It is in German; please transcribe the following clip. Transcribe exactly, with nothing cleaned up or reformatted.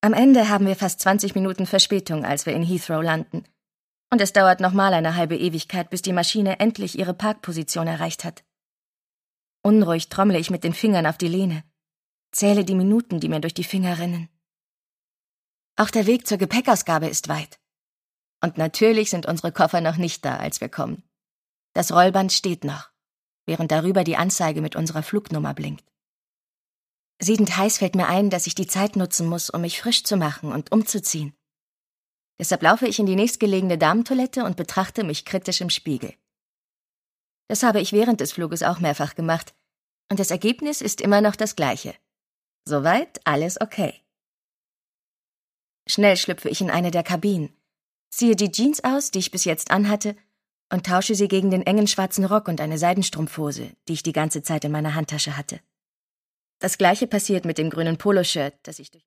Am Ende haben wir fast zwanzig Minuten Verspätung, als wir in Heathrow landen. Und es dauert nochmal eine halbe Ewigkeit, bis die Maschine endlich ihre Parkposition erreicht hat. Unruhig trommle ich mit den Fingern auf die Lehne, zähle die Minuten, die mir durch die Finger rinnen. Auch der Weg zur Gepäckausgabe ist weit. Und natürlich sind unsere Koffer noch nicht da, als wir kommen. Das Rollband steht noch, während darüber die Anzeige mit unserer Flugnummer blinkt. Siedend heiß fällt mir ein, dass ich die Zeit nutzen muss, um mich frisch zu machen und umzuziehen. Deshalb laufe ich in die nächstgelegene Damentoilette und betrachte mich kritisch im Spiegel. Das habe ich während des Fluges auch mehrfach gemacht, und das Ergebnis ist immer noch das gleiche. Soweit alles okay. Schnell schlüpfe ich in eine der Kabinen, ziehe die Jeans aus, die ich bis jetzt anhatte, und tausche sie gegen den engen schwarzen Rock und eine Seidenstrumpfhose, die ich die ganze Zeit in meiner Handtasche hatte. Das Gleiche passiert mit dem grünen Poloshirt, das ich durch